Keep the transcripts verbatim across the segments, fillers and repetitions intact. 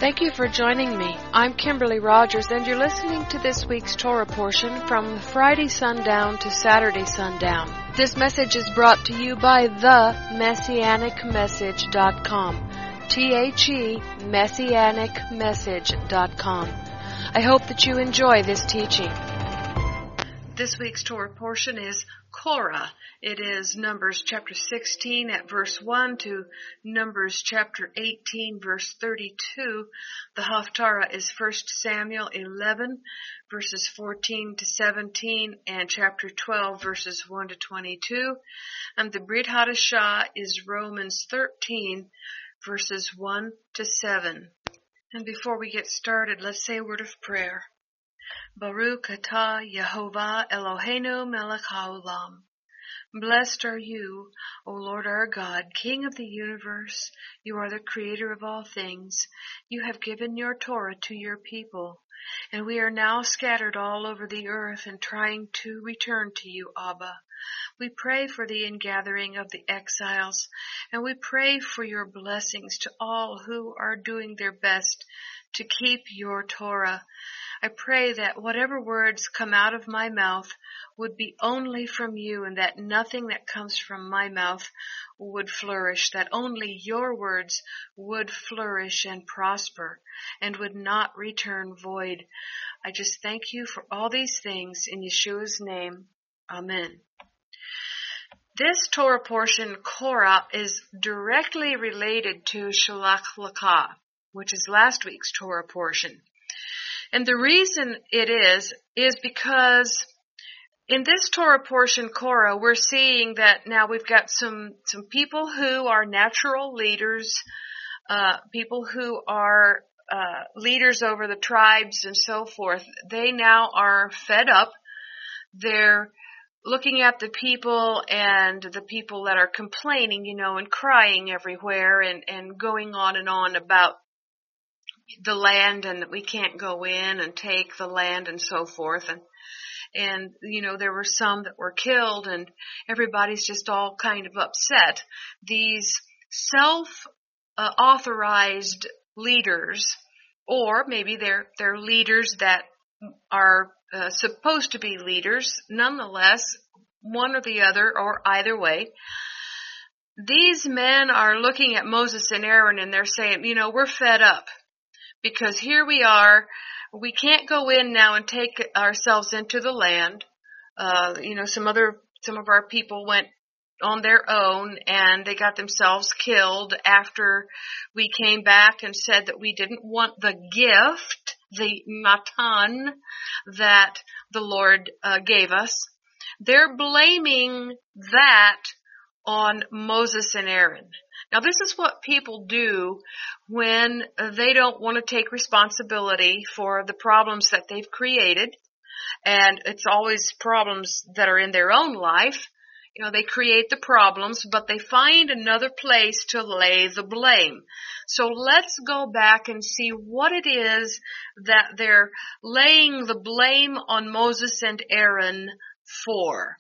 Thank you for joining me. I'm Kimberly Rogers, and you're listening to this week's Torah portion from Friday sundown to Saturday sundown. This message is brought to you by the messianic message dot com. T H E messianic message dot com. I hope that you enjoy this teaching. This week's Torah portion is Korah. It is Numbers chapter sixteen at verse one to Numbers chapter eighteen verse thirty-two. The Haftarah is First Samuel eleven verses fourteen to seventeen and chapter twelve verses one to twenty-two. And the Brit Hadashah is Romans thirteen verses one to seven. And before we get started, let's say a word of prayer. Baruch atah Yehovah Eloheinu melech haolam. Blessed are you, O Lord our God, King of the universe. You are the creator of all things. You have given your Torah to your people, and we are now scattered all over the earth and trying to return to you, Abba. We pray for the ingathering of the exiles, and we pray for your blessings to all who are doing their best to keep your Torah. I pray that whatever words come out of my mouth would be only from you, and that nothing that comes from my mouth would flourish, that only your words would flourish and prosper and would not return void. I just thank you for all these things in Yeshua's name. Amen. This Torah portion, Korah, is directly related to Shalach Lakah, which is last week's Torah portion. And the reason it is, is because in this Torah portion, Korah, we're seeing that now we've got some, some people who are natural leaders, uh, people who are uh, leaders over the tribes and so forth. They now are fed up. They're looking at the people and the people that are complaining, you know, and crying everywhere and, and going on and on about the land and that we can't go in and take the land and so forth. And, and, you know, there were some that were killed and everybody's just all kind of upset. These self-authorized leaders, or maybe they're, they're leaders that are uh, supposed to be leaders, nonetheless, one or the other or either way. These men are looking at Moses and Aaron and they're saying, you know, we're fed up. Because here we are, we can't go in now and take ourselves into the land. Uh, you know, some other, some of our people went on their own and they got themselves killed after we came back and said that we didn't want the gift, the matan that the Lord uh, gave us. They're blaming that on Moses and Aaron. Now, this is what people do when they don't want to take responsibility for the problems that they've created. And it's always problems that are in their own life. You know, they create the problems, but they find another place to lay the blame. So let's go back and see what it is that they're laying the blame on Moses and Aaron for.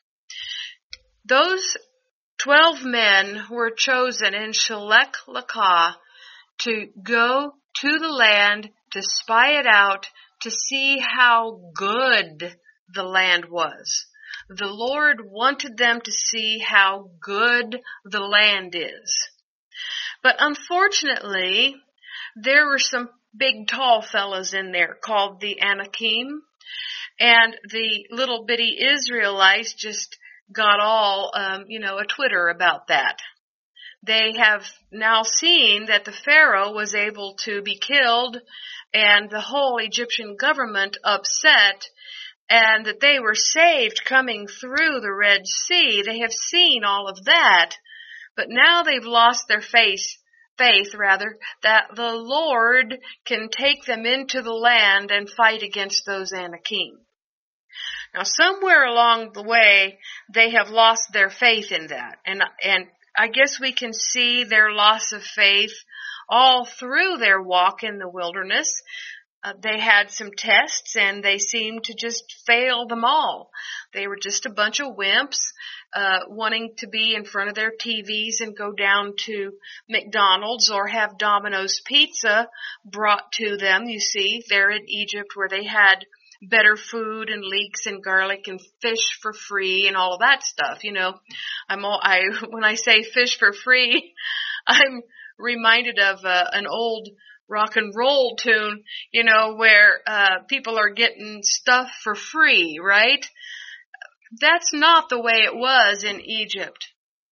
Those Twelve men were chosen in Shalach Lakah to go to the land, to spy it out, to see how good the land was. The Lord wanted them to see how good the land is. But unfortunately, there were some big tall fellas in there called the Anakim, and the little bitty Israelites just got all, um, you know, a Twitter about that. They have now seen that the Pharaoh was able to be killed and the whole Egyptian government upset and that they were saved coming through the Red Sea. They have seen all of that, but now they've lost their faith, faith rather, that the Lord can take them into the land and fight against those Anakim. Now, somewhere along the way, they have lost their faith in that. And, and I guess we can see their loss of faith all through their walk in the wilderness. Uh, they had some tests and they seemed to just fail them all. They were just a bunch of wimps, uh, wanting to be in front of their T Vs and go down to McDonald's or have Domino's pizza brought to them. You see, there in Egypt where they had better food and leeks and garlic and fish for free and all of that stuff. You know, I'm all, I, when I say fish for free, I'm reminded of uh, an old rock and roll tune, you know, where uh people are getting stuff for free, right? That's not the way it was in Egypt.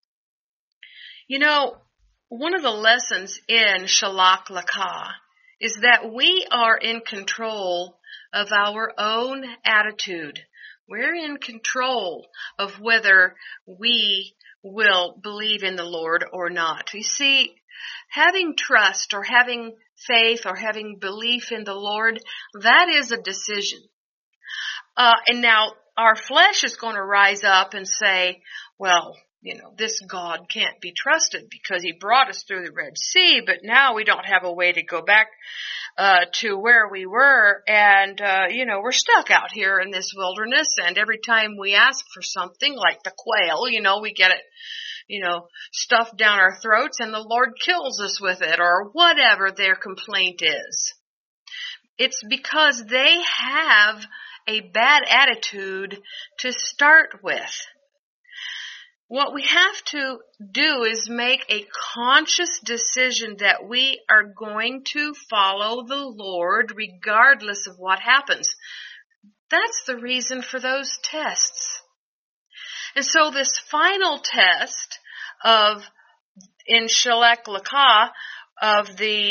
You know, one of the lessons in Shalach Lakah is that we are in control of our own attitude. We're in control of whether we will believe in the Lord or not. You see, having trust or having faith or having belief in the Lord, that is a decision. Uh, and now our flesh is going to rise up and say, well, you know, this God can't be trusted because he brought us through the Red Sea, but now we don't have a way to go back uh to where we were, and uh you know, we're stuck out here in this wilderness, and every time we ask for something like the quail, you know, we get it, you know, stuffed down our throats and the Lord kills us with it, or whatever their complaint is. It's because they have a bad attitude to start with. What we have to do is make a conscious decision that we are going to follow the Lord regardless of what happens. That's the reason for those tests. And so this final test of, in Shalach Lakah, of the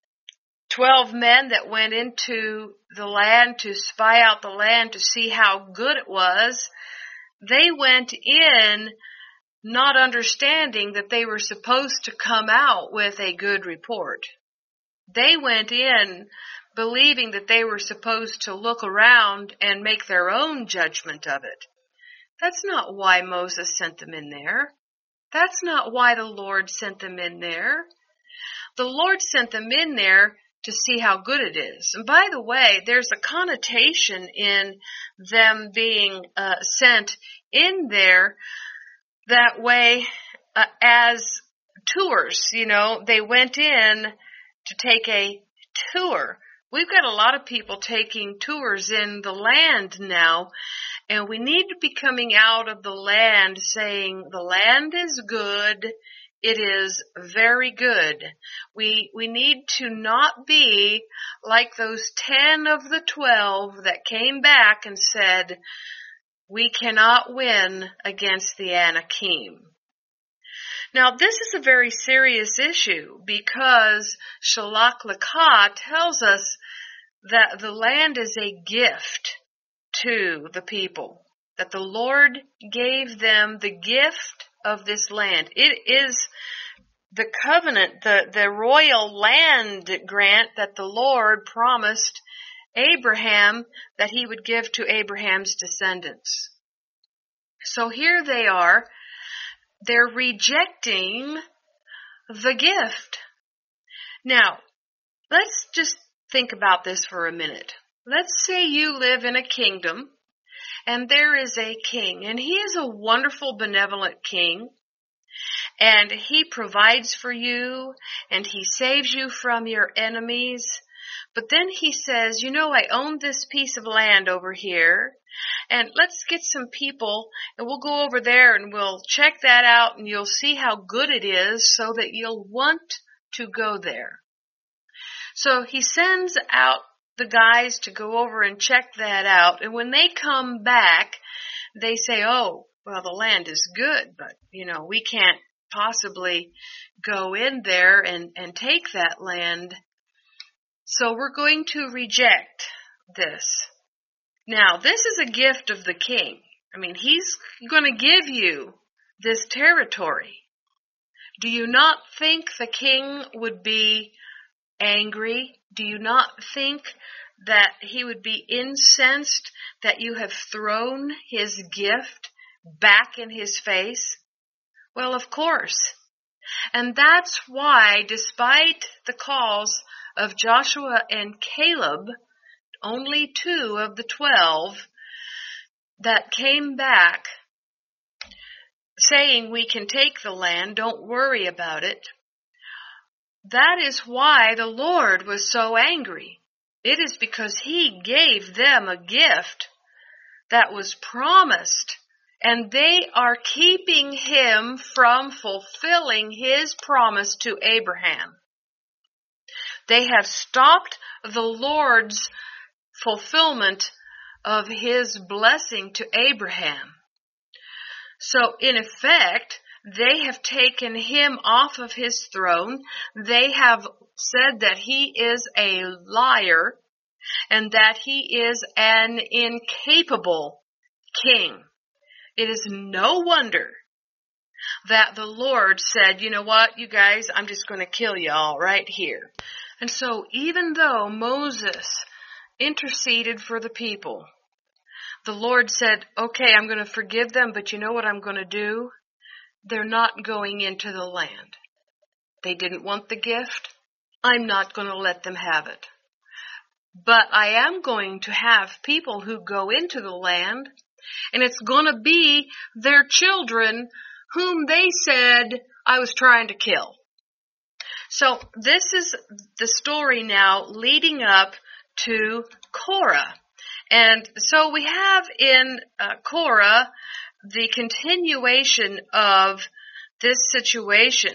twelve men that went into the land to spy out the land to see how good it was, they went in not understanding that they were supposed to come out with a good report. They went in believing that they were supposed to look around and make their own judgment of it. That's not why Moses sent them in there. That's not why the Lord sent them in there. The Lord sent them in there to see how good it is. And by the way, there's a connotation in them being uh, sent in there that way uh, as tours. You know, they went in to take a tour. We've got a lot of people taking tours in the land now, and we need to be coming out of the land saying the land is good. It is very good. We we need to not be like those ten of the twelve that came back and said, we cannot win against the Anakim. Now, this is a very serious issue because Shalach Lakah tells us that the land is a gift to the people, that the Lord gave them the gift of this land. It is the covenant, the, the royal land grant that the Lord promised Abraham that he would give to Abraham's descendants. So here they are. They're rejecting the gift. Now, let's just think about this for a minute. Let's say you live in a kingdom and there is a king, and he is a wonderful, benevolent king, and he provides for you and he saves you from your enemies. But then he says, you know, I own this piece of land over here, and let's get some people, and we'll go over there and we'll check that out, and you'll see how good it is so that you'll want to go there. So he sends out the guys to go over and check that out, and when they come back, they say, oh, well, the land is good, but, you know, we can't possibly go in there and, and take that land. So we're going to reject this. Now, this is a gift of the king. I mean, he's going to give you this territory. Do you not think the king would be angry? Do you not think that he would be incensed that you have thrown his gift back in his face? Well, of course. And that's why, despite the calls of Joshua and Caleb, only two of the twelve, that came back saying we can take the land, don't worry about it. That is why the Lord was so angry. It is because He gave them a gift that was promised, and they are keeping Him from fulfilling His promise to Abraham. They have stopped the Lord's fulfillment of His blessing to Abraham. So, in effect, they have taken Him off of His throne. They have said that He is a liar and that He is an incapable king. It is no wonder that the Lord said, you know what, you guys, I'm just going to kill you all right here. And so even though Moses interceded for the people, the Lord said, okay, I'm going to forgive them, but you know what I'm going to do? They're not going into the land. They didn't want the gift. I'm not going to let them have it. But I am going to have people who go into the land, and it's going to be their children whom they said I was trying to kill. So this is the story now leading up to Korah. And so we have in uh, Korah the continuation of this situation.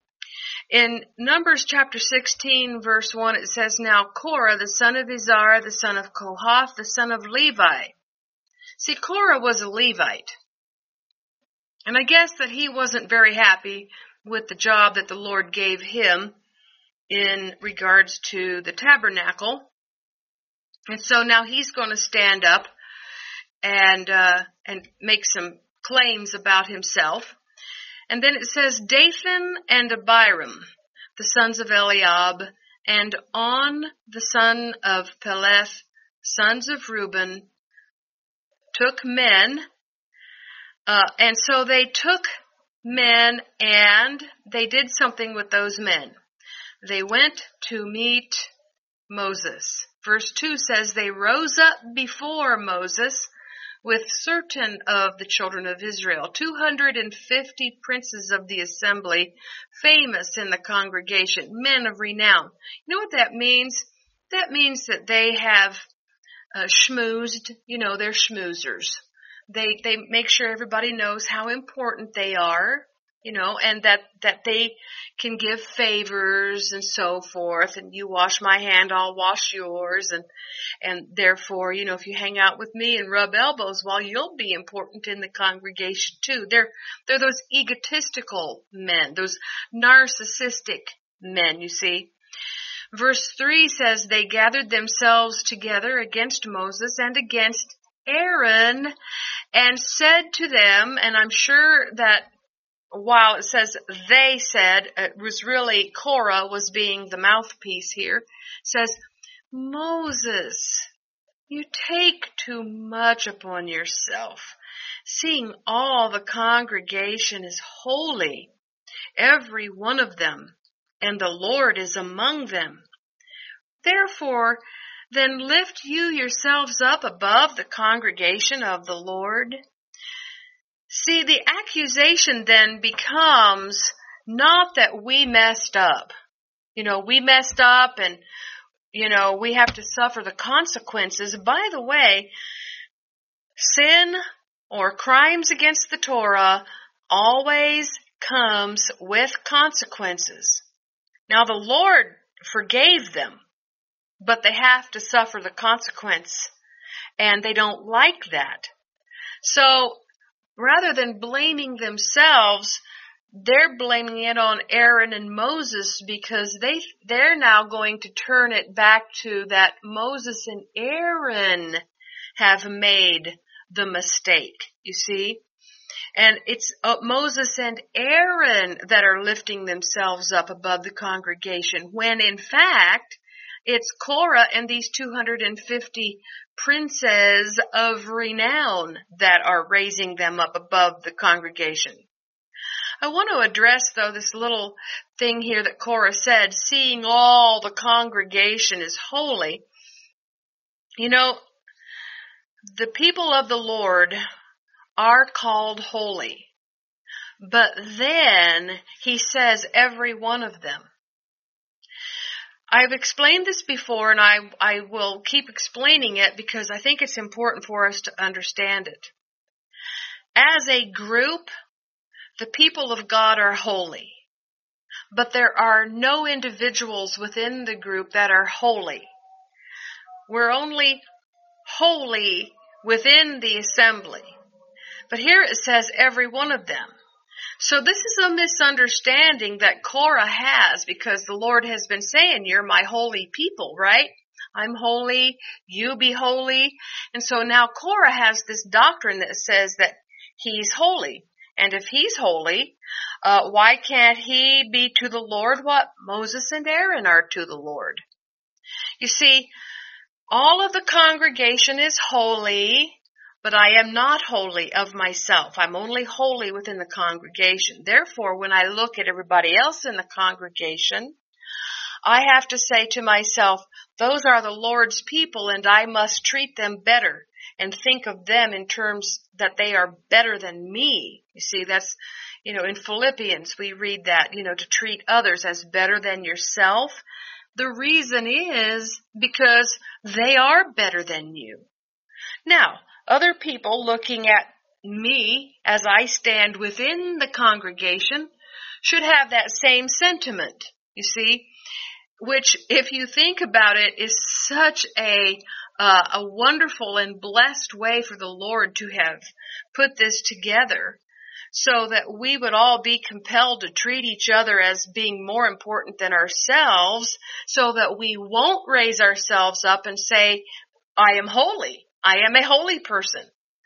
In Numbers chapter sixteen, verse one, it says, now Korah, the son of Izhar, the son of Kohath, the son of Levi. See, Korah was a Levite. And I guess that he wasn't very happy with the job that the Lord gave him in regards to the tabernacle. And so now he's going to stand up and uh, and make some claims about himself. And then it says, Dathan and Abiram, the sons of Eliab, and On, the son of Peleth, sons of Reuben, took men. Uh, and so they took men and they did something with those men. They went to meet Moses. Verse two says, they rose up before Moses with certain of the children of Israel, two hundred fifty princes of the assembly, famous in the congregation, men of renown. You know what that means? That means that they have uh, schmoozed, you know, they're schmoozers. They they make sure everybody knows how important they are, you know, and that, that they can give favors and so forth, and you wash my hand, I'll wash yours, and and therefore, you know, if you hang out with me and rub elbows, well, you'll be important in the congregation too. They're they're those egotistical men, those narcissistic men, you see. Verse three says, they gathered themselves together against Moses and against Aaron and said to them, and I'm sure that while it says they said, it was really Korah was being the mouthpiece here, says, Moses, you take too much upon yourself, seeing all the congregation is holy, every one of them, and the Lord is among them. Therefore, then lift you yourselves up above the congregation of the Lord. See, the accusation then becomes not that we messed up. You know, we messed up and, you know, we have to suffer the consequences. By the way, sin or crimes against the Torah always comes with consequences. Now, the Lord forgave them, but they have to suffer the consequence, and they don't like that. So, rather than blaming themselves, they're blaming it on Aaron and Moses because they, they're now going to turn it back to that Moses and Aaron have made the mistake, you see? And it's uh, Moses and Aaron that are lifting themselves up above the congregation, when in fact, it's Korah and these two hundred fifty princes of renown that are raising them up above the congregation. I want to address, though, this little thing here that Korah said, seeing all the congregation is holy. You know, the people of the Lord are called holy. But then he says every one of them. I've explained this before, and I, I will keep explaining it because I think it's important for us to understand it. As a group, the people of God are holy. But there are no individuals within the group that are holy. We're only holy within the assembly. But here it says every one of them. So this is a misunderstanding that Korah has, because the Lord has been saying, you're my holy people, right? I'm holy, you be holy. And so now Korah has this doctrine that says that he's holy. And if he's holy, uh, why can't he be to the Lord what Moses and Aaron are to the Lord? You see, all of the congregation is holy, but I am not holy of myself. I'm only holy within the congregation. Therefore, when I look at everybody else in the congregation, I have to say to myself, those are the Lord's people, and I must treat them better and think of them in terms that they are better than me. You see, that's, you know, in Philippians we read that, you know, to treat others as better than yourself. The reason is because they are better than you. Now, other people looking at me as I stand within the congregation should have that same sentiment, you see, which, if you think about it, is such a uh, a wonderful and blessed way for the Lord to have put this together, so that we would all be compelled to treat each other as being more important than ourselves, so that we won't raise ourselves up and say, I am holy. I am a holy person,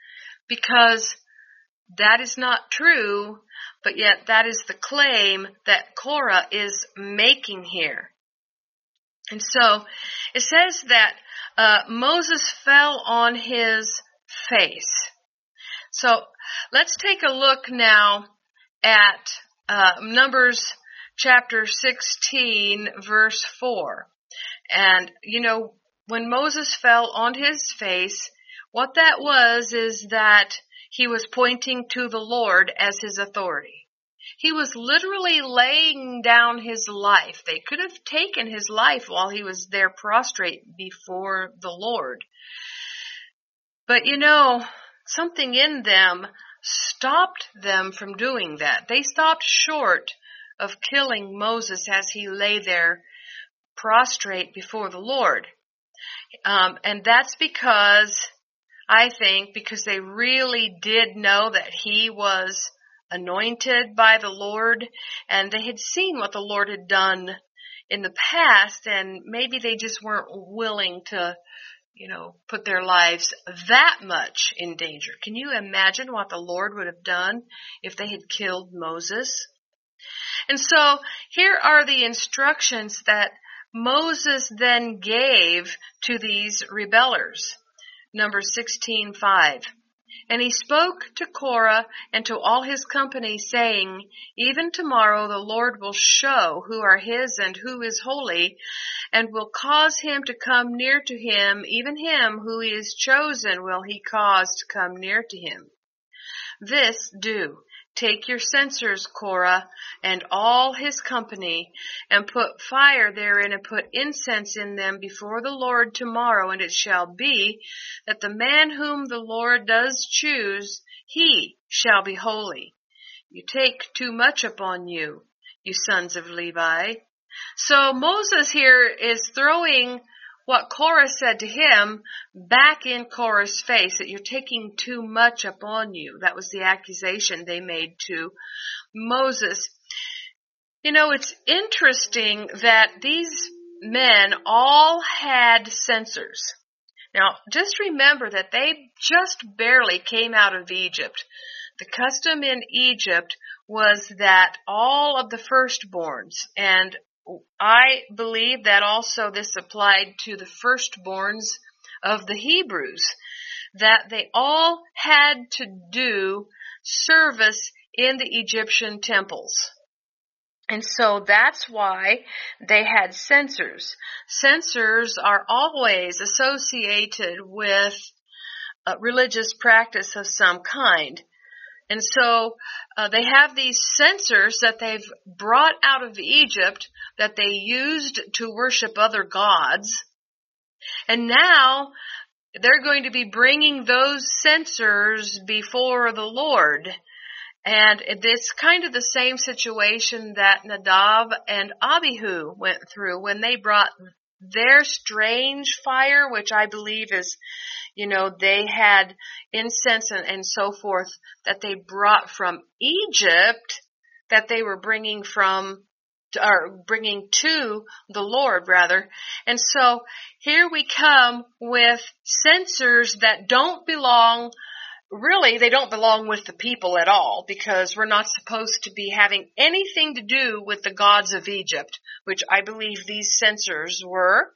because that is not true, but yet that is the claim that Korah is making here. And so it says that uh, Moses fell on his face. So let's take a look now at uh, Numbers chapter sixteen, verse four. And, you know, when Moses fell on his face, what that was is that he was pointing to the Lord as his authority. He was literally laying down his life. They could have taken his life while he was there prostrate before the Lord. But you know, something in them stopped them from doing that. They stopped short of killing Moses as he lay there prostrate before the Lord. Um, and that's because, I think, because they really did know that he was anointed by the Lord, and they had seen what the Lord had done in the past, and maybe they just weren't willing to, you know, put their lives that much in danger. Can you imagine what the Lord would have done if they had killed Moses? And so here are the instructions that Moses then gave to these rebellers. Numbers sixteen five. And he spoke to Korah and to all his company, saying, even tomorrow the Lord will show who are his and who is holy, and will cause him to come near to him, even him who he has chosen will he cause to come near to him. This do. Take your censers, Korah, and all his company, and put fire therein, and put incense in them before the Lord tomorrow, and it shall be that the man whom the Lord does choose, he shall be holy. You take too much upon you, you sons of Levi. So Moses here is throwing what Korah said to him back in Korah's face, that you're taking too much upon you. That was the accusation they made to Moses. You know, it's interesting that these men all had censers. Now, just remember that they just barely came out of Egypt. The custom in Egypt was that all of the firstborns, and I believe that also this applied to the firstborns of the Hebrews, that they all had to do service in the Egyptian temples. And so that's why they had censers. Censers are always associated with uh, religious practice of some kind. And so uh, they have these censers that they've brought out of Egypt that they used to worship other gods. And now they're going to be bringing those censers before the Lord. And it's kind of the same situation that Nadab and Abihu went through when they brought their strange fire, which I believe is, you know, they had incense and, and so forth that they brought from Egypt that they were bringing from, or bringing to the Lord rather. And so here we come with censers that don't belong Really, they don't belong with the people at all, because we're not supposed to be having anything to do with the gods of Egypt, which I believe these censers were.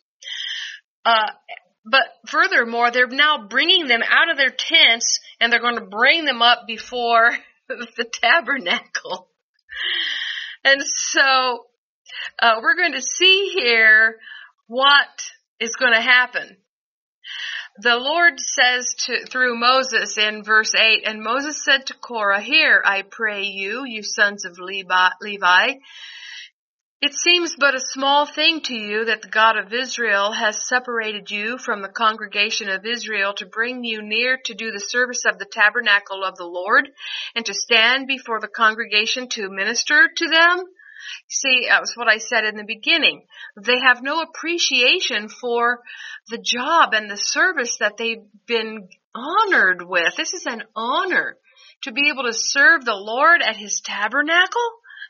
Uh, but furthermore, they're now bringing them out of their tents, and they're going to bring them up before the tabernacle. And so uh, we're going to see here what is going to happen. The Lord says to, through Moses in verse eight, and Moses said to Korah, "Hear, I pray you, you sons of Levi, it seems but a small thing to you that the God of Israel has separated you from the congregation of Israel to bring you near to do the service of the tabernacle of the Lord and to stand before the congregation to minister to them." See, that was what I said in the beginning. They have no appreciation for the job and the service that they've been honored with. This is an honor to be able to serve the Lord at His tabernacle.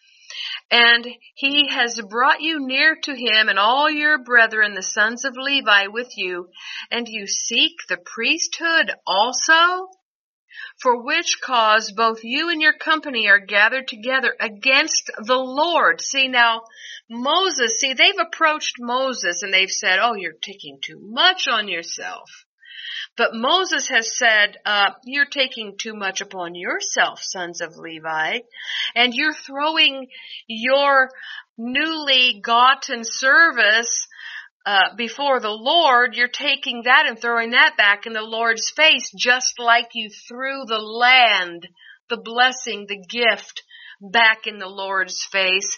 And He has brought you near to Him and all your brethren, the sons of Levi, with you, and you seek the priesthood also? For which cause both you and your company are gathered together against the Lord. See now, Moses, see they've approached Moses and they've said, "Oh, you're taking too much on yourself." But Moses has said, uh, "You're taking too much upon yourself, sons of Levi, and you're throwing your newly gotten service Uh, before the Lord, you're taking that and throwing that back in the Lord's face, just like you threw the land, the blessing, the gift back in the Lord's face.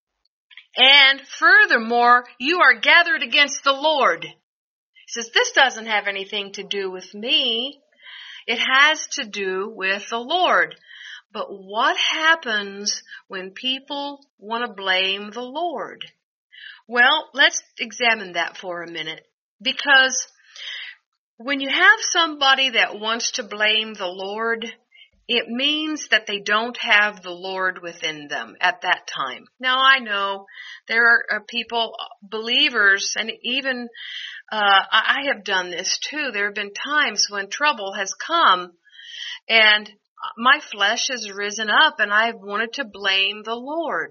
And furthermore, you are gathered against the Lord." He says, this doesn't have anything to do with me. It has to do with the Lord. But what happens when people want to blame the Lord? Well, let's examine that for a minute, because when you have somebody that wants to blame the Lord, it means that they don't have the Lord within them at that time. Now, I know there are people, believers, and even uh, I have done this too. There have been times when trouble has come and my flesh has risen up and I've wanted to blame the Lord.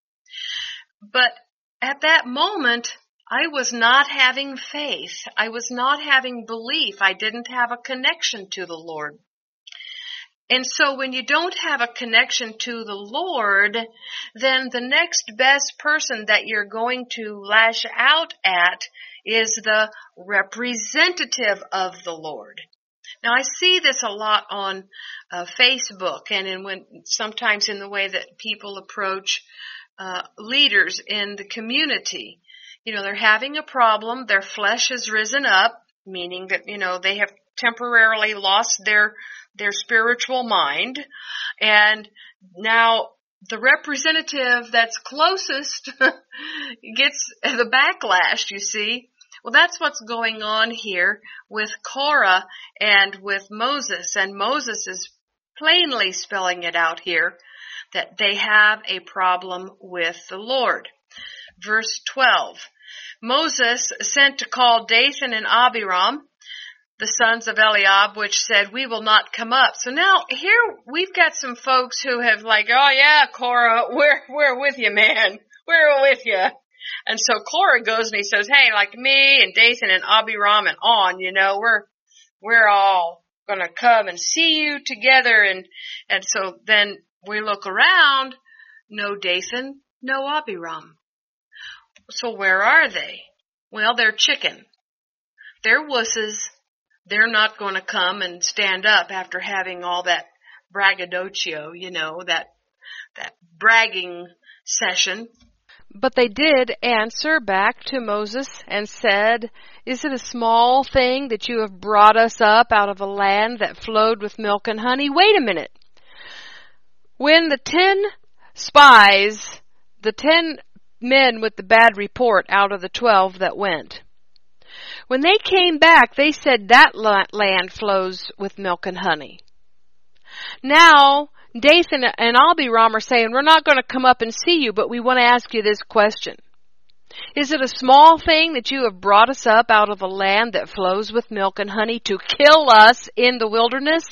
But at that moment, I was not having faith. I was not having belief. I didn't have a connection to the Lord. And so when you don't have a connection to the Lord, then the next best person that you're going to lash out at is the representative of the Lord. Now, I see this a lot on uh, Facebook and in when sometimes in the way that people approach uh, leaders in the community. You know, they're having a problem. Their flesh has risen up, meaning that, you know, they have temporarily lost their their spiritual mind. And now the representative that's closest gets the backlash, you see. Well, that's what's going on here with Korah and with Moses. And Moses is plainly spelling it out here that they have a problem with the Lord. Verse twelve. Moses sent to call Dathan and Abiram, the sons of Eliab, which said, "We will not come up." So now here we've got some folks who have like, "Oh yeah, Korah, we're, we're with you, man. We're with you." And so Korah goes and he says, "Hey, like me and Dathan and Abiram and on, you know, we're, we're all going to come and see you together." And, and so then We look around, no Dathan, no Abiram. So where are they? Well, they're chicken. They're wusses. They're not going to come and stand up after having all that braggadocio, you know, that that bragging session. But they did answer back to Moses and said, "Is it a small thing that you have brought us up out of a land that flowed with milk and honey?" Wait a minute. When the ten spies, the ten men with the bad report out of the twelve that went, when they came back, they said that land flows with milk and honey. Now, Dathan and Abiram are saying, we're not going to come up and see you, but we want to ask you this question. Is it a small thing that you have brought us up out of a land that flows with milk and honey to kill us in the wilderness?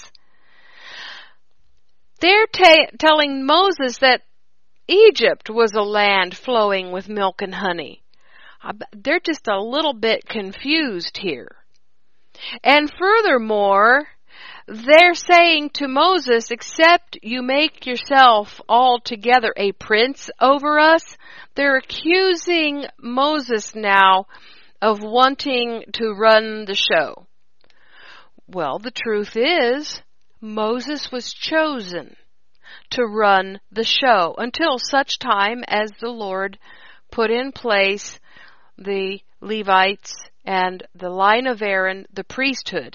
They're ta- telling Moses that Egypt was a land flowing with milk and honey. They're just a little bit confused here. And furthermore, they're saying to Moses, except you make yourself altogether a prince over us. They're accusing Moses now of wanting to run the show. Well, the truth is, Moses was chosen to run the show until such time as the Lord put in place the Levites and the line of Aaron, the priesthood.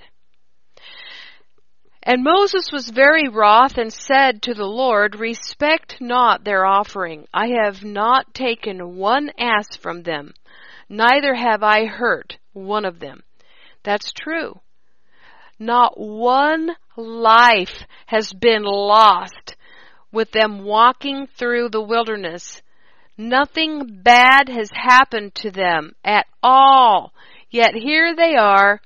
And Moses was very wroth and said to the Lord, respect not their offering. I have not taken one ass from them, neither have I hurt one of them. That's true. Not one life has been lost with them walking through the wilderness. Nothing bad has happened to them at all. Yet here they are,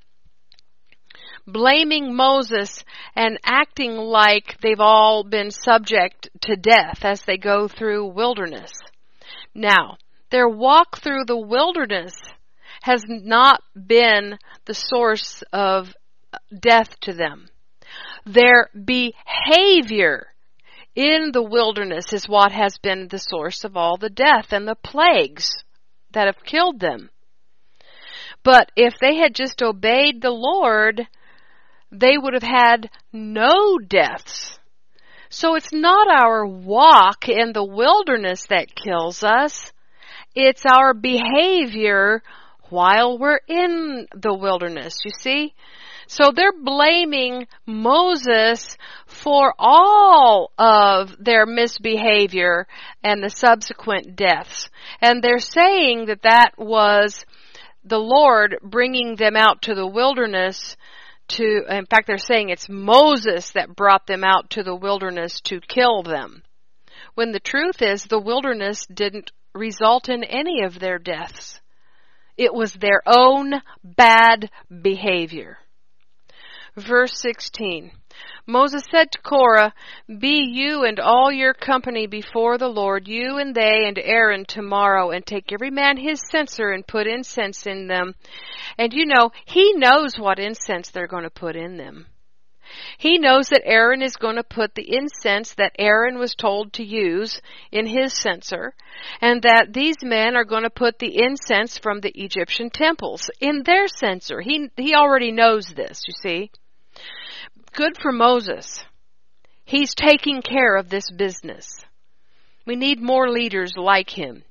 blaming Moses and acting like they've all been subject to death as they go through wilderness. Now, their walk through the wilderness has not been the source of death to them. Their behavior in the wilderness is what has been the source of all the death and the plagues that have killed them. But if they had just obeyed the Lord, they would have had no deaths. So it's not our walk in the wilderness that kills us. It's our behavior while we're in the wilderness, you see? So they're blaming Moses for all of their misbehavior and the subsequent deaths. And they're saying that that was the Lord bringing them out to the wilderness to, in fact, they're saying it's Moses that brought them out to the wilderness to kill them. When the truth is, the wilderness didn't result in any of their deaths. It was their own bad behavior. Verse sixteen. Moses said to Korah, be you and all your company before the Lord, you and they and Aaron tomorrow, and take every man his censer and put incense in them. And you know, he knows what incense they're going to put in them. He knows that Aaron is going to put the incense that Aaron was told to use in his censer, and that these men are going to put the incense from the Egyptian temples in their censer. He, he already knows this, you see. Good for Moses. He's taking care of this business. We need more leaders like him.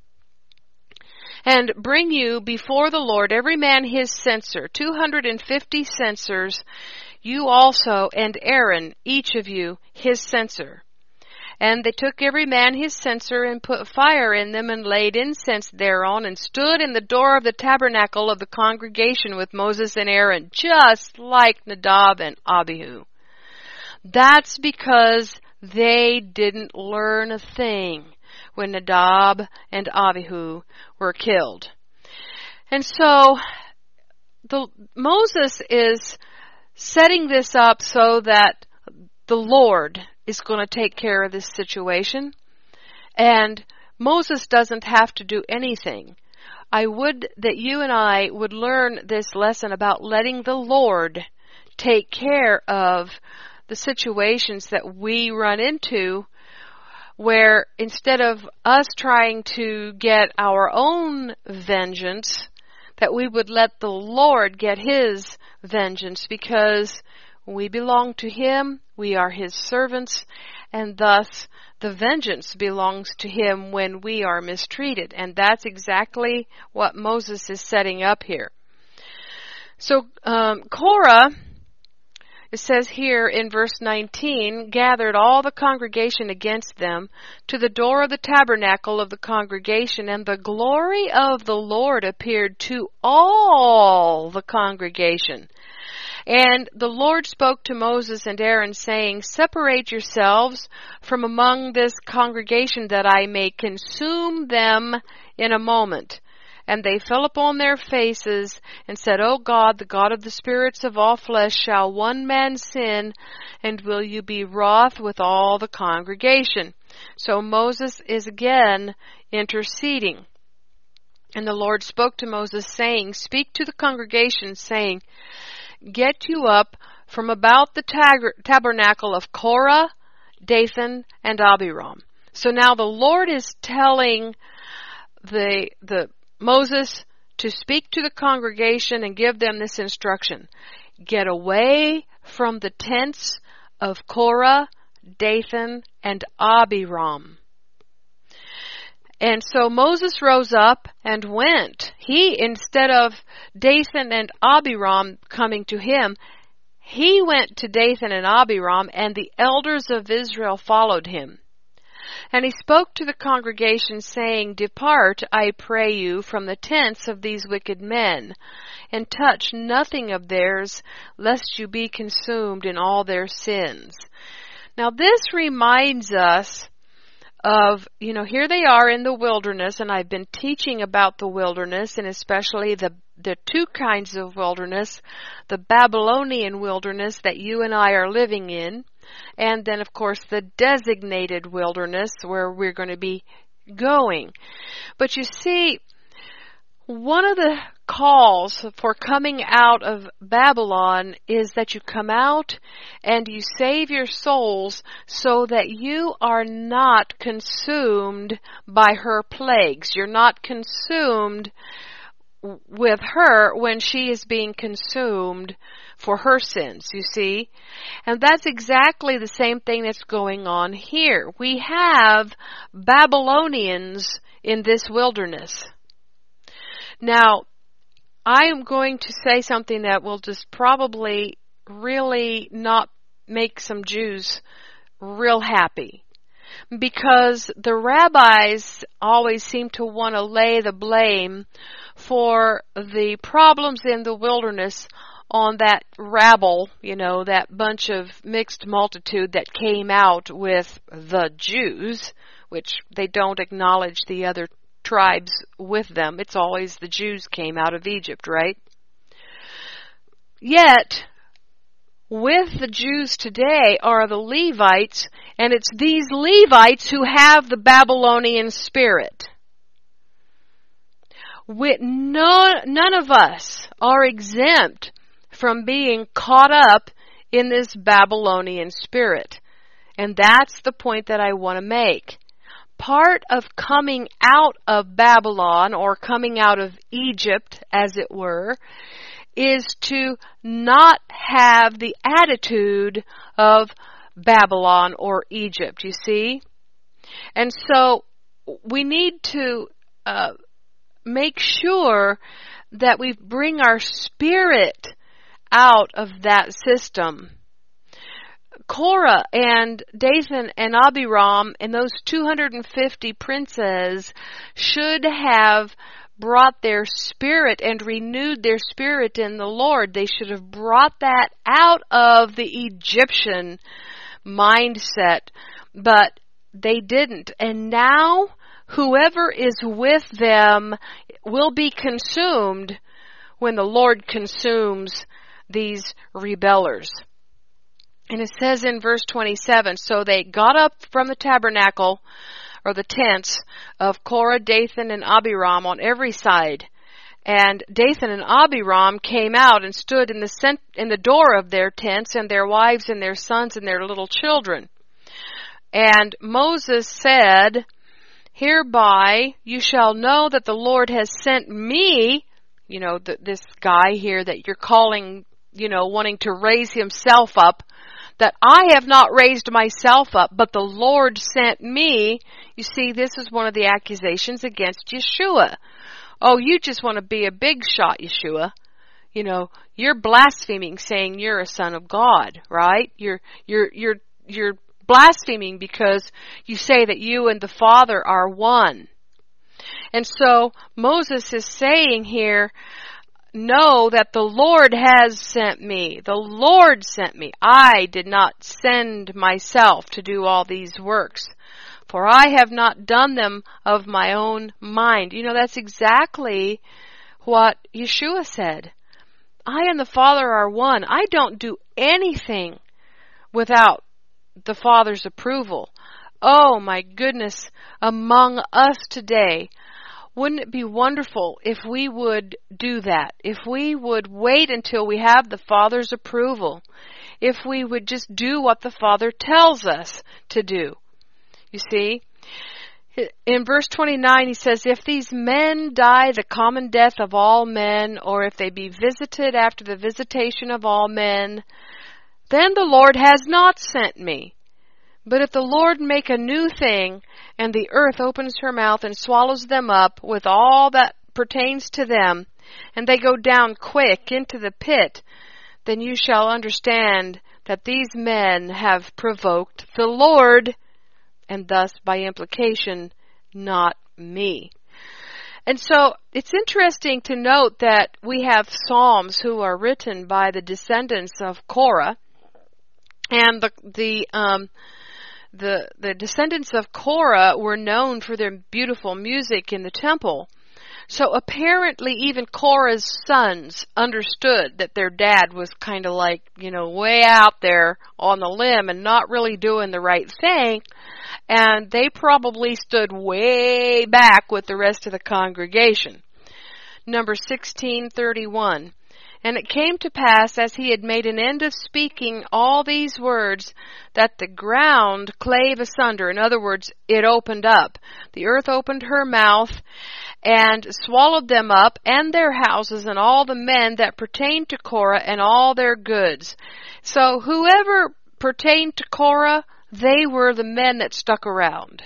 And bring you before the Lord every man his censer, two hundred fifty censers, you also and Aaron, each of you, his censer. And they took every man his censer and put fire in them and laid incense thereon and stood in the door of the tabernacle of the congregation with Moses and Aaron, just like Nadab and Abihu. That's because they didn't learn a thing when Nadab and Abihu were killed. And so the, Moses is setting this up so that the Lord is going to take care of this situation. And Moses doesn't have to do anything. I would that you and I would learn this lesson about letting the Lord take care of the situations that we run into where instead of us trying to get our own vengeance, that we would let the Lord get His vengeance, because we belong to Him, we are His servants, and thus the vengeance belongs to Him when we are mistreated. And that's exactly what Moses is setting up here. So um, Korah, it says here in verse nineteen, gathered all the congregation against them to the door of the tabernacle of the congregation, and the glory of the Lord appeared to all the congregation. And the Lord spoke to Moses and Aaron, saying, Separate yourselves from among this congregation, that I may consume them in a moment. And they fell upon their faces and said, O God, the God of the spirits of all flesh, shall one man sin, and will you be wroth with all the congregation? So Moses is again interceding. And the Lord spoke to Moses, saying, Speak to the congregation, saying, Get you up from about the tab- tabernacle of Korah, Dathan, and Abiram. So now the Lord is telling the the Moses to speak to the congregation and give them this instruction. Get away from the tents of Korah, Dathan, and Abiram. And so Moses rose up and went. He, instead of Dathan and Abiram coming to him, he went to Dathan and Abiram, and the elders of Israel followed him. And he spoke to the congregation, saying, Depart, I pray you, from the tents of these wicked men, and touch nothing of theirs, lest you be consumed in all their sins. Now this reminds us of, you know, here they are in the wilderness, and I've been teaching about the wilderness, and especially the the two kinds of wilderness, the Babylonian wilderness that you and I are living in, and then, of course, the designated wilderness where we're going to be going. But you see, one of the calls for coming out of Babylon is that you come out and you save your souls so that you are not consumed by her plagues. You're not consumed with her when she is being consumed for her sins, you see. And that's exactly the same thing that's going on here. We have Babylonians in this wilderness. Now, I am going to say something that will just probably really not make some Jews real happy, because the rabbis always seem to want to lay the blame for the problems in the wilderness on that rabble, you know, that bunch of mixed multitude that came out with the Jews, which they don't acknowledge the other tribes with them. It's always the Jews came out of Egypt, right? Yet, with the Jews today are the Levites, and it's these Levites who have the Babylonian spirit. With no, none of us are exempt from being caught up in this Babylonian spirit. And that's the point that I want to make. Part of coming out of Babylon, or coming out of Egypt, as it were, is to not have the attitude of Babylon or Egypt, you see? And so we need to uh, make sure that we bring our spirit out of that system. Korah and Dathan and Abiram and those two hundred fifty princes should have brought their spirit and renewed their spirit in the Lord. They should have brought that out of the Egyptian mindset, but they didn't. And now whoever is with them will be consumed when the Lord consumes these rebellers. And it says in verse twenty-seven, so they got up from the tabernacle, or the tents, of Korah, Dathan, and Abiram on every side. And Dathan and Abiram came out and stood in the cent- in the door of their tents, and their wives and their sons and their little children. And Moses said, hereby you shall know that the Lord has sent me, you know, th- this guy here that you're calling, you know, wanting to raise himself up, that I have not raised myself up, but the Lord sent me. You see, this is one of the accusations against Yeshua. Oh, you just want to be a big shot, Yeshua. You know, you're blaspheming, saying you're a son of God, right? You're, you're, you're, you're blaspheming because you say that you and the Father are one. And so Moses is saying here, know that the Lord has sent me. The Lord sent me. I did not send myself to do all these works, for I have not done them of my own mind. You know, that's exactly what Yeshua said. I and the Father are one. I don't do anything without the Father's approval. Oh my goodness, among us today, wouldn't it be wonderful if we would do that? If we would wait until we have the Father's approval. If we would just do what the Father tells us to do. You see? In verse twenty-nine he says, if these men die the common death of all men, or if they be visited after the visitation of all men, then the Lord has not sent me. But if the Lord make a new thing, and the earth opens her mouth and swallows them up with all that pertains to them, and they go down quick into the pit, then you shall understand that these men have provoked the Lord, and thus by implication, not me. And so it's interesting to note that we have Psalms who are written by the descendants of Korah, and the the um, the the descendants of Korah were known for their beautiful music in the temple. So apparently even Korah's sons understood that their dad was kind of like, you know, way out there on the limb and not really doing the right thing. And they probably stood way back with the rest of the congregation. Number sixteen thirty-one. And it came to pass, as he had made an end of speaking all these words, that the ground clave asunder. In other words, it opened up. The earth opened her mouth and swallowed them up, and their houses, and all the men that pertained to Korah, and all their goods. So whoever pertained to Korah, they were the men that stuck around.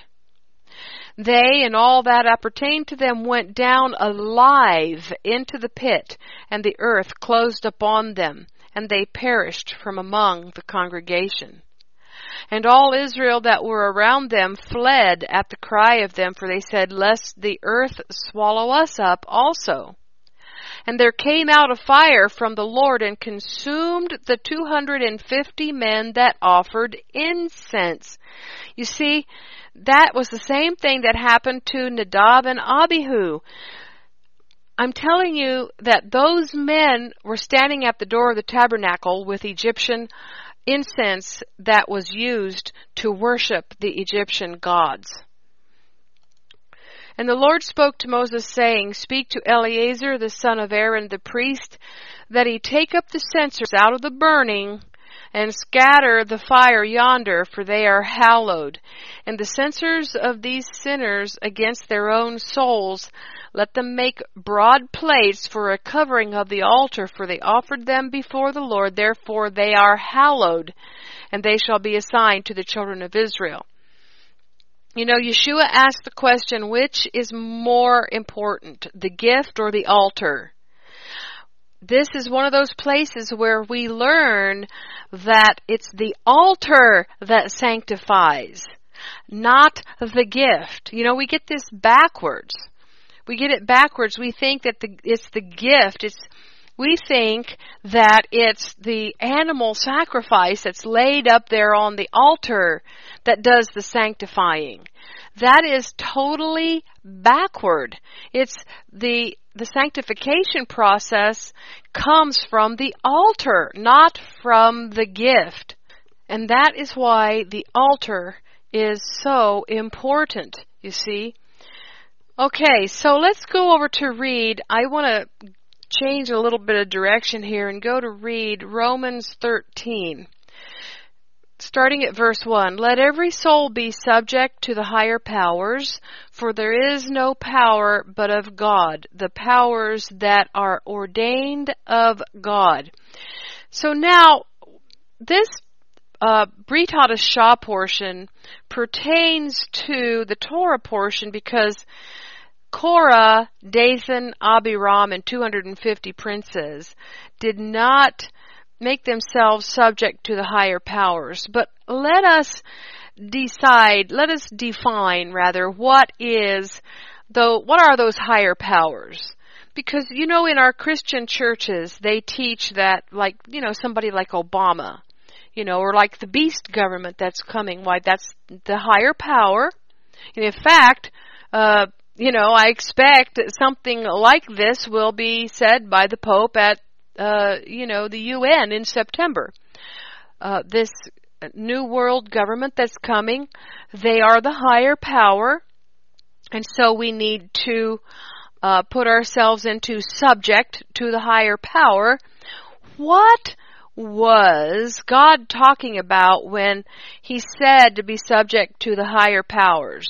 They and all that appertained to them went down alive into the pit, and the earth closed upon them, and they perished from among the congregation. And all Israel that were around them fled at the cry of them, for they said, lest the earth swallow us up also. And there came out a fire from the Lord, and consumed the two hundred and fifty men that offered incense. You see, that was the same thing that happened to Nadab and Abihu. I'm telling you that those men were standing at the door of the tabernacle with Egyptian incense that was used to worship the Egyptian gods. And the Lord spoke to Moses, saying, speak to Eleazar the son of Aaron the priest, that he take up the censers out of the burning, and scatter the fire yonder, for they are hallowed. And the censers of these sinners against their own souls, let them make broad plates for a covering of the altar, for they offered them before the Lord, therefore they are hallowed, and they shall be assigned to the children of Israel. You know, Yeshua asked the question, which is more important, the gift or the altar? This is one of those places where we learn that it's the altar that sanctifies, not the gift. You know, we get this backwards. We get it backwards. We think that the, it's the gift. It's, we think that it's the animal sacrifice that's laid up there on the altar that does the sanctifying. That is totally backward. It's the the sanctification process comes from the altar, not from the gift. And that is why the altar is so important, you see. Okay, so let's go over to read. I want to change a little bit of direction here and go to read Romans thirteen. starting at verse one. Let every soul be subject to the higher powers, for there is no power but of God, the powers that are ordained of God. So now, this uh, Brit Hadashah portion pertains to the Torah portion because Korah, Dathan, Abiram, and two hundred fifty princes did not make themselves subject to the higher powers. But let us decide, let us define rather, what is, though, what are those higher powers? Because, you know, in our Christian churches, they teach that, like, you know, somebody like Obama, you know, or like the beast government that's coming, why, that's the higher power. And in fact, uh, you know, I expect something like this will be said by the Pope at, uh, you know, the U N in September. Uh, this new world government that's coming, they are the higher power, and so we need to uh, put ourselves into subject to the higher power. What was God talking about when He said to be subject to the higher powers?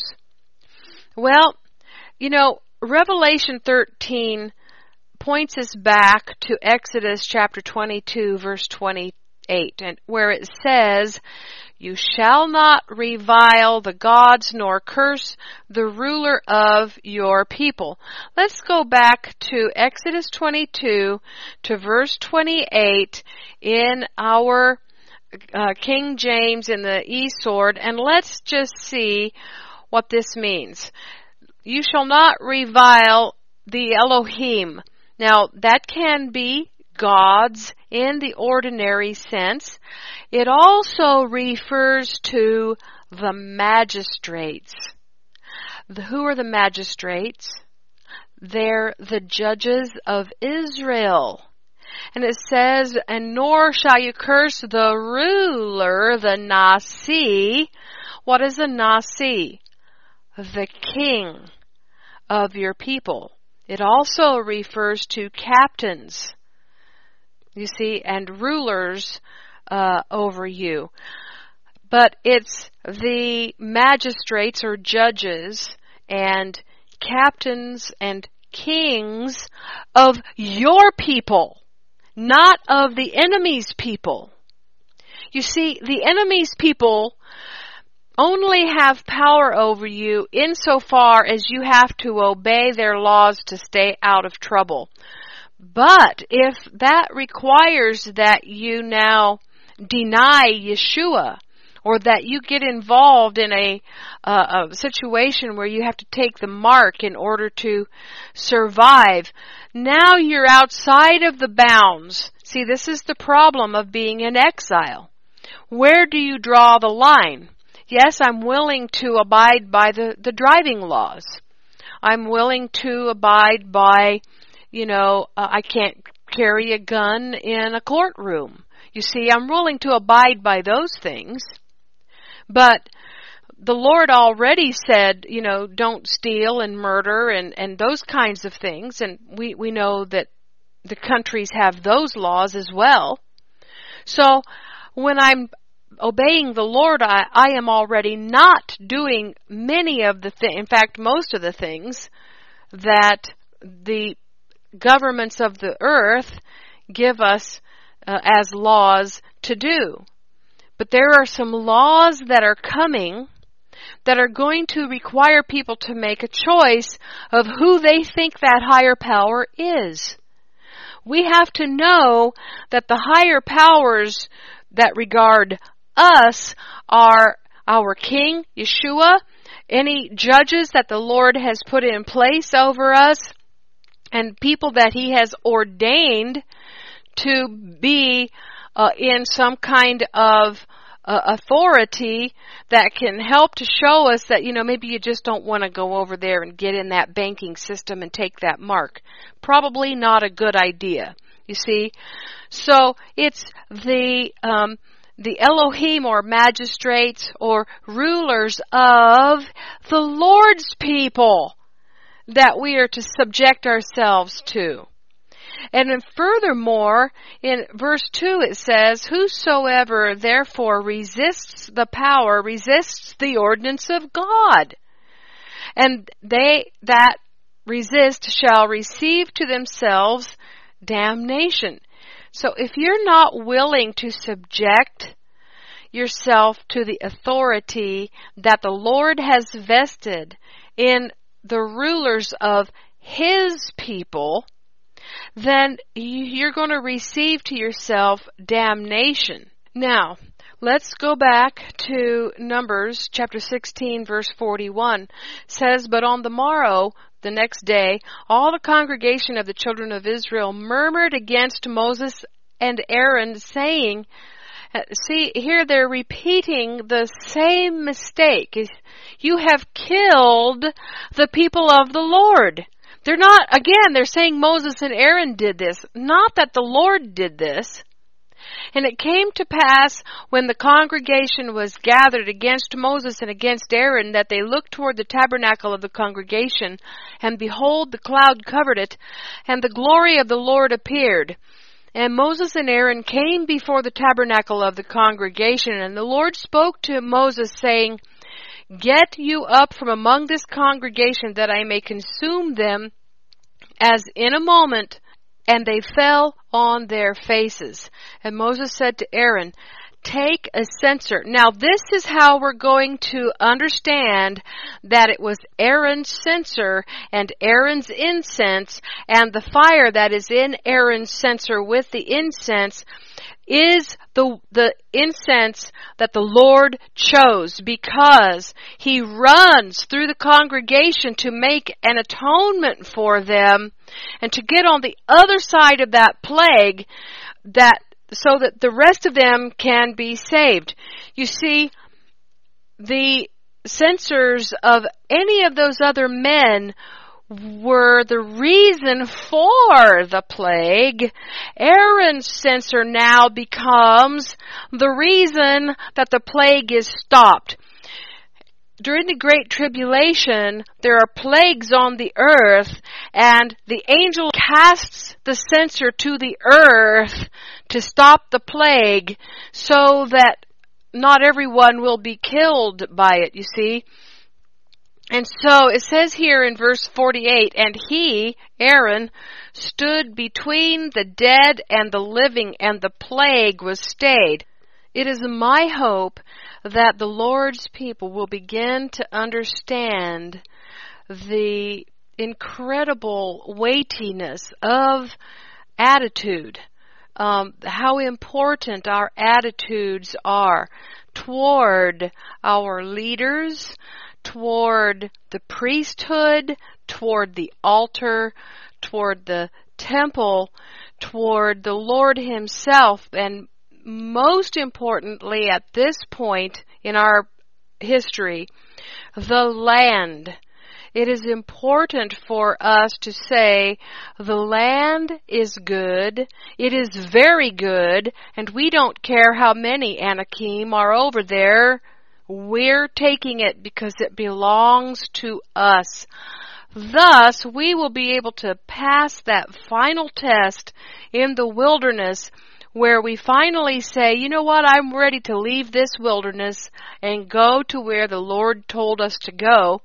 Well, you know, Revelation thirteen points us back to Exodus chapter twenty-two, verse twenty-eight, and where it says, "You shall not revile the gods nor curse the ruler of your people." Let's go back to Exodus twenty-two to verse twenty-eight in our uh, King James in the eSword, and let's just see what this means. You shall not revile the Elohim. Now, that can be gods in the ordinary sense. It also refers to the magistrates. The, who are the magistrates? They're the judges of Israel. And it says, "And nor shall you curse the ruler, the Nasi." What is a Nasi? The king of your people. It also refers to captains, you see, and rulers uh, over you. But it's the magistrates or judges and captains and kings of your people, not of the enemy's people. You see, the enemy's people only have power over you insofar as you have to obey their laws to stay out of trouble. But if that requires that you now deny Yeshua, or that you get involved in a, uh, a situation where you have to take the mark in order to survive, now you're outside of the bounds. See, this is the problem of being in exile. Where do you draw the line? Yes, I'm willing to abide by the, the driving laws. I'm willing to abide by, you know, uh, I can't carry a gun in a courtroom. You see, I'm willing to abide by those things. But the Lord already said, you know, don't steal and murder and, and those kinds of things. And we, we know that the countries have those laws as well. So when I'm obeying the Lord, I, I am already not doing many of the things, in fact, most of the things that the governments of the earth give us uh, as laws to do. But there are some laws that are coming that are going to require people to make a choice of who they think that higher power is. We have to know that the higher powers that regard us are our King, Yeshua, any judges that the Lord has put in place over us, and people that He has ordained to be uh, in some kind of uh, authority that can help to show us that, you know, maybe you just don't want to go over there and get in that banking system and take that mark. Probably not a good idea, you see. So it's the um, the Elohim or magistrates or rulers of the Lord's people that we are to subject ourselves to. And then furthermore, in verse two it says, whosoever therefore resists the power, resists the ordinance of God. And they that resist shall receive to themselves damnation. So if you're not willing to subject yourself to the authority that the Lord has vested in the rulers of His people, then you're going to receive to yourself damnation. Now, let's go back to Numbers chapter sixteen, verse forty-one. It says, but on the morrow, the next day, all the congregation of the children of Israel murmured against Moses and Aaron, saying, see, here they're repeating the same mistake. You have killed the people of the Lord. They're not, again, they're saying Moses and Aaron did this, not that the Lord did this. And it came to pass when the congregation was gathered against Moses and against Aaron that they looked toward the tabernacle of the congregation, and behold, the cloud covered it, and the glory of the Lord appeared. And Moses and Aaron came before the tabernacle of the congregation, and the Lord spoke to Moses, saying, get you up from among this congregation, that I may consume them as in a moment. And they fell on their faces. And Moses said to Aaron, take a censer. Now this is how we're going to understand that it was Aaron's censer and Aaron's incense, and the fire that is in Aaron's censer with the incense is the the incense that the Lord chose, because He runs through the congregation to make an atonement for them and to get on the other side of that plague, that so that the rest of them can be saved. You see, the censers of any of those other men were the reason for the plague. Aaron's censer now becomes the reason that the plague is stopped. During the Great Tribulation, there are plagues on the earth, and the angel casts the censer to the earth to stop the plague, so that not everyone will be killed by it, you see. And so it says here in verse forty-eight, and he, Aaron, stood between the dead and the living, and the plague was stayed. It is my hope that the Lord's people will begin to understand the incredible weightiness of attitude, um, how important our attitudes are toward our leaders, toward the priesthood, toward the altar, toward the temple, toward the Lord Himself, and most importantly at this point in our history, the land. It is important for us to say, the land is good, it is very good, and we don't care how many Anakim are over there. We're taking it because it belongs to us. Thus, we will be able to pass that final test in the wilderness, where we finally say, you know what, I'm ready to leave this wilderness and go to where the Lord told us to go,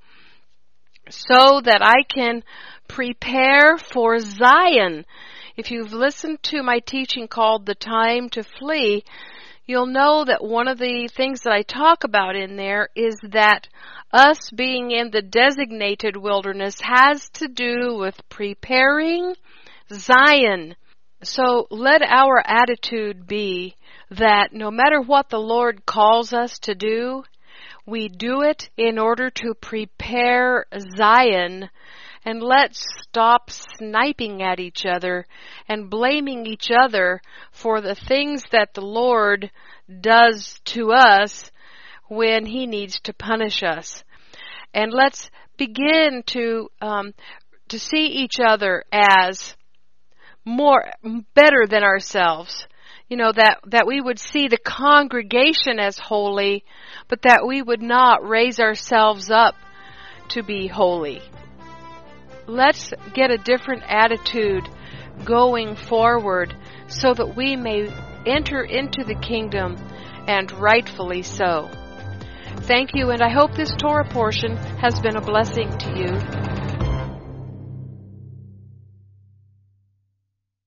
so that I can prepare for Zion. If you've listened to my teaching called The Time to Flee, you'll know that one of the things that I talk about in there is that us being in the designated wilderness has to do with preparing Zion. So let our attitude be that no matter what the Lord calls us to do, we do it in order to prepare Zion. And let's stop sniping at each other and blaming each other for the things that the Lord does to us when He needs to punish us. And let's begin to um, to see each other as more better than ourselves. You know, that, that we would see the congregation as holy, but that we would not raise ourselves up to be holy. Let's get a different attitude going forward so that we may enter into the kingdom, and rightfully so. Thank you, and I hope this Torah portion has been a blessing to you.